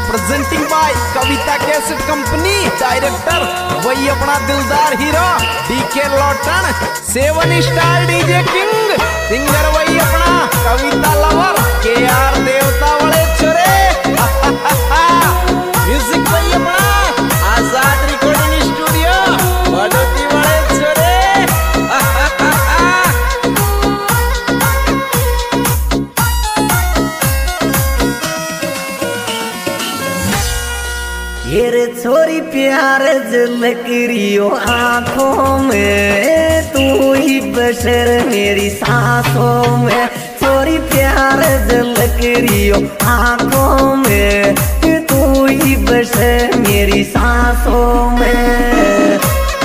Presenting by Kavita cassette company. Director वही अपना दिलदार हीरो डीके लॉटन। 7 स्टार डीजे किंग। सिंगर वही अपना कविता लवर केआर देवता वाले छोरे। म्यूजिक वही अपना आजाद रिकॉर्डिंग स्टूडियो बड़ोती वाले छोरे। ये रे छोरी प्यार झलक रियो आँखों में, तू ही बशर मेरी सांसों में। छोरी प्यार झलक रियो आँखों में, तू ही बशर मेरी सांसों में।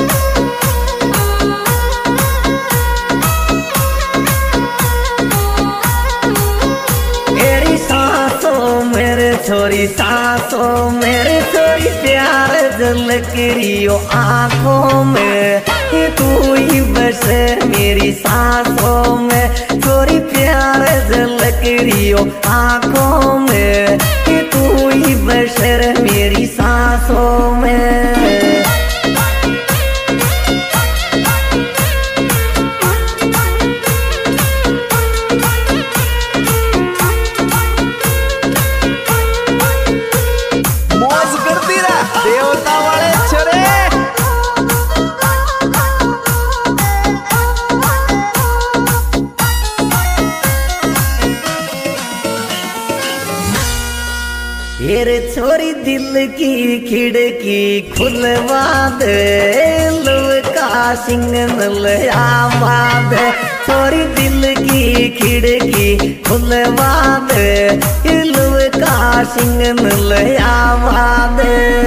मेरी सांसों मेरे छोरी सांसों मेरे छोरी प्यार झलक रियो आँखों में, तू ही बसे मेरी सांसों में। छोरी प्यार झलक रियो आँखों में, तू ही बसे मेरी सांसों में। देवता वाले छोरे। ये छोरी दिल की खिड़की खुलवा दे, लव का सिग्नल आवाज। छोरी दिल की खिड़की खुलवा दे, लव का सिग्नल आवाज।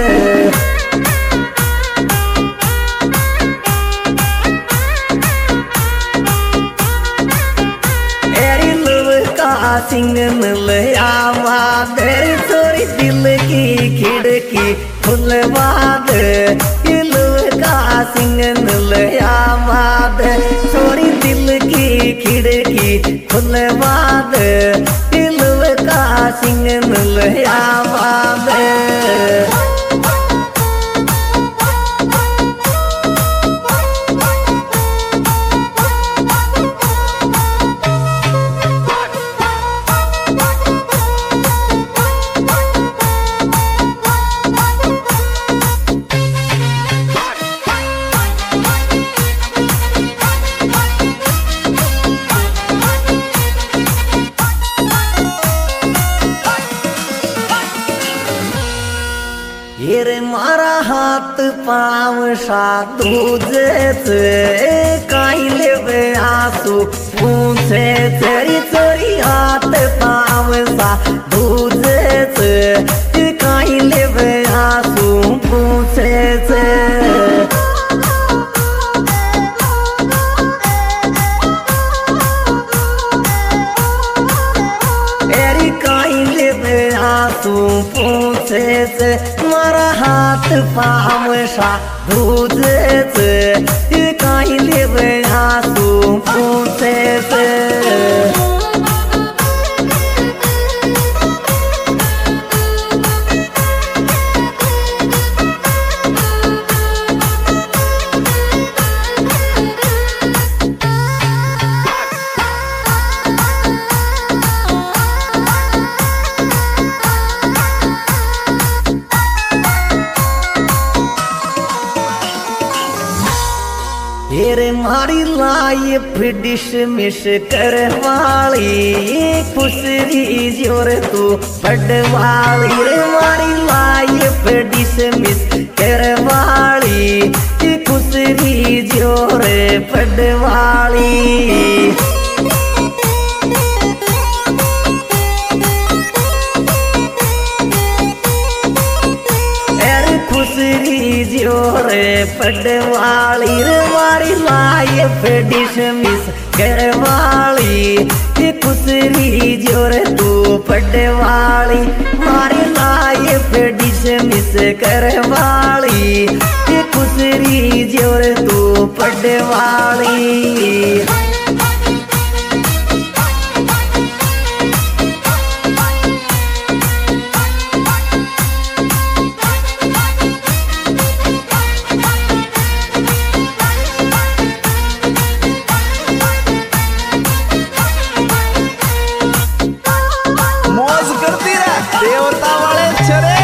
सिग्नल आवाज। छोरी दिल की खिड़की खुलवा दे, लव का सिग्नल आवाज। छोरी दिल की खिड़की खुलवा दे, लव का सिग्नल आवाज। ये मारा हाथ पाँव सा दूजे से, काई ले आंसू पूछे तेरी। चोरी हाथ पाँव सा दूजे से, काई ले आंसू पूछे से। तू पूछे से मारा हाथ पाँव सा दूजे से, काई ले आंसू पूछे से। ये मारी लाइफ डिसमिस करवाली, खुशरी जोर तू पढ़वाली। रे मारी लाइफ डिसमिस करवाली, खुशरी जोर पढ़वाली। खुशरी जोरे पढ़वाली। रे मारी लाइफ डिसमिस करवाली, खुशरी जोरे तू पढ़वाली। मारी लाइफ डिसमिस करवाली, खुशरी जोरे तू पढ़वाली। देवता वाले छरे।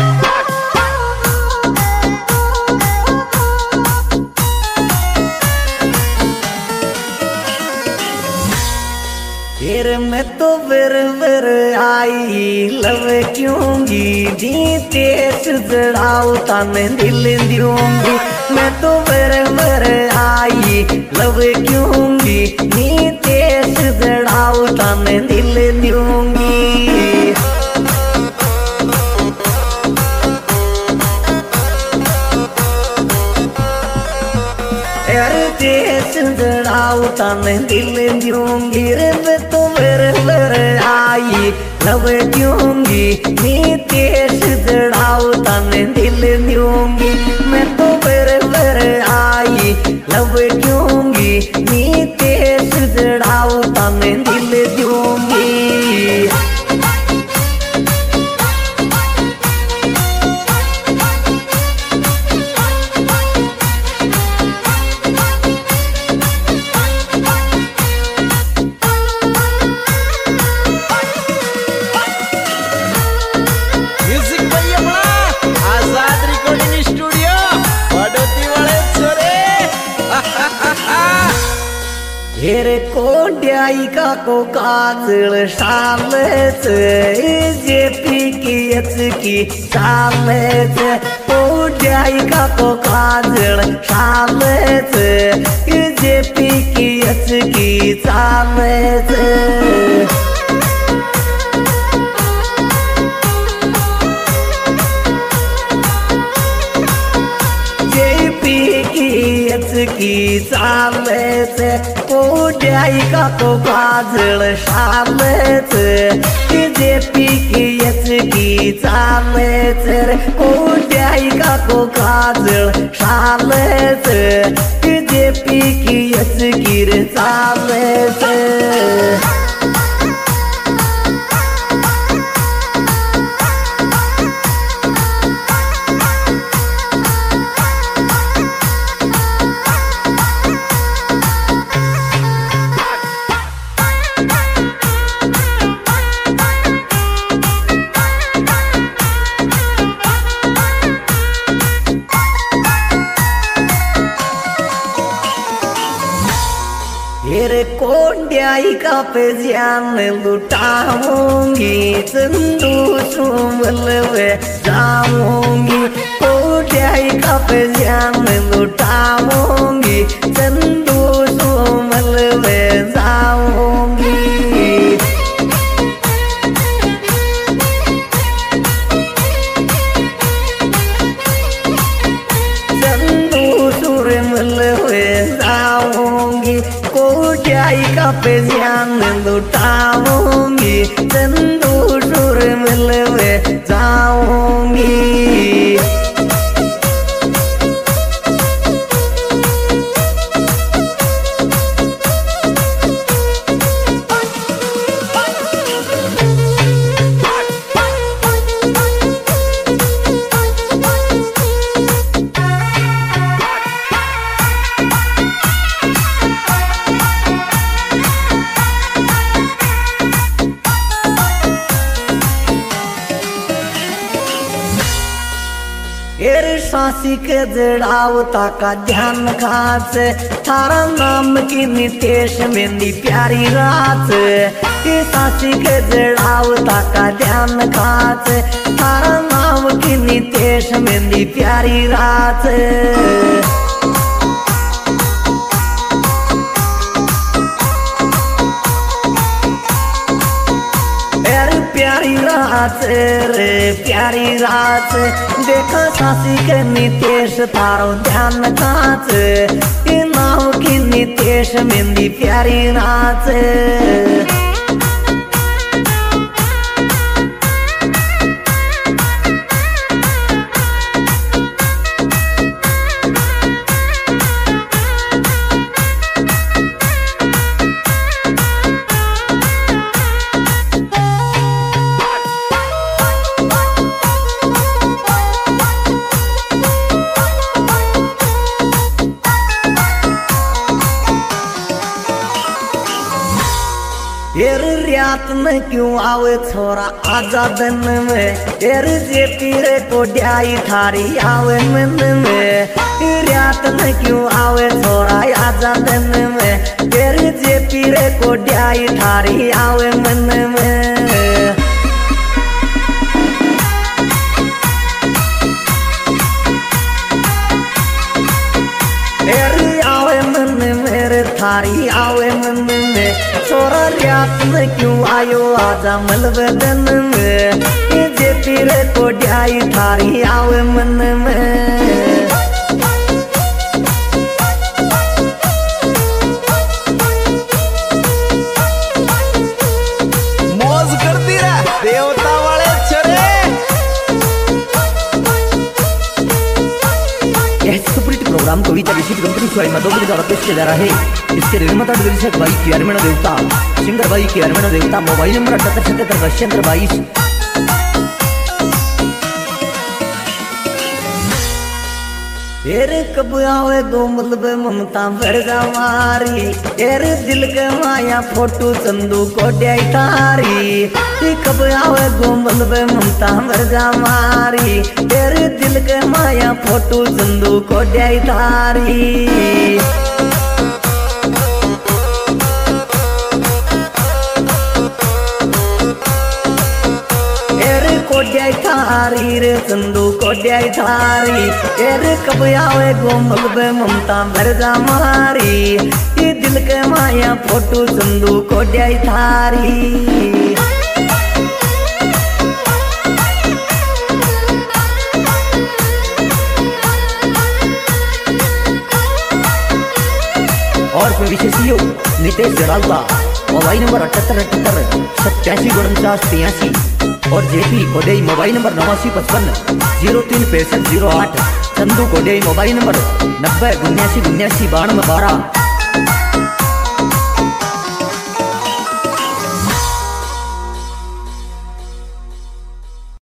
फिर मैं तो बर आई लव क्योंगी दी तेज जड़ाऊ ताने दिल दूंगी। मैं तो बर आई लव क्योंगी दी तेज जड़ाऊ ताने दिल दूंगी। तेज जड़ाऊ ताने दिल दूंगी रे। मैं तो बर आई लव दूंगी नी तेज जड़ाऊ ताने दिल दूंगी। मैं तो बर आई लव दूंगी नी तेज जड़ाऊ ताने दिल दूंगी। हेरे कोड्याई का को काजल शालच जेपी की एच की शालच। कोड्याई का को काजल शालच जेपी की एच की शालच। की साले से कोड्याई का को काजल शाले से जेपी की एच की साले से कोड्याई का को काजल शाले से जेपी की एच की साले से। हेरे कोड्याई का पे जान लुटाऊंगी चंदू सुमल वे जाऊंगी। कोड्याई का पे जान लुटाऊंगी चंदू सुमल वे जाऊंगी। चंदू सुमल वे जाऊंगी। कोड्याई का पे जान लुटाऊंगी चंदू सुर मिलवे जाऊंगी। सासी के जड़ावता का ध्यान खास थारा नाम की नितेश मेहंदी प्यारी रात। ये सासी के जड़ावता का ध्यान खास थारा नाम की नितेश मेहंदी प्यारी रात। प्यारी रात रे प्यारी रात देखा सासी के नितेश थारो ध्यान कांच नाव की नितेश मेहंदी प्यारी रात। न क्यों आवे छोरा आजा दिन में तेर जे पीरे को ड्याई थारी आवे मन में रात न क्यों आवे छोरा आजा दिन में तेर जे पीरे को ड्याई थारी आवे मन में थारी आवे मन में छोरा रात में क्यों आयो आजा मलबदन में जे तेरे को ड्याई थारी आवे मन में मौज करती रहा देवता वाले चरे। यह सुपरहिट प्रोग्राम कविता विशिष्ट कंपनी स्वाई मधोबनी द्वारा पेश किया जा रहा है। इसके निर्माता निर्देशक भाई केरमेण देवता, सिंगर भाई केरमेण देवता। मोबाइल नंबर 7877 कब आवे दो मतलब ममता भरगा मारी तेरे दिल के माया फोटो चंदू को ड्याई तारी कब आवे दो मतलब ममता भरगा मारी तेरे दिल के माया फोटो चंदू को ड्याई तारी कोड्याई थारी रे चंदू कोड्याई थारी तेरे कब आवे गोमल बे ममता भरगा मारी ये दिल के माया फोटो चंदू कोड्याई थारी और कोई विशेष नितेश जड़ालता मोबाइल नंबर 7878 और जेपी कोडेई मोबाइल नंबर 8955 036508 चंदू कोडेई मोबाइल नंबर 90 79 92 12।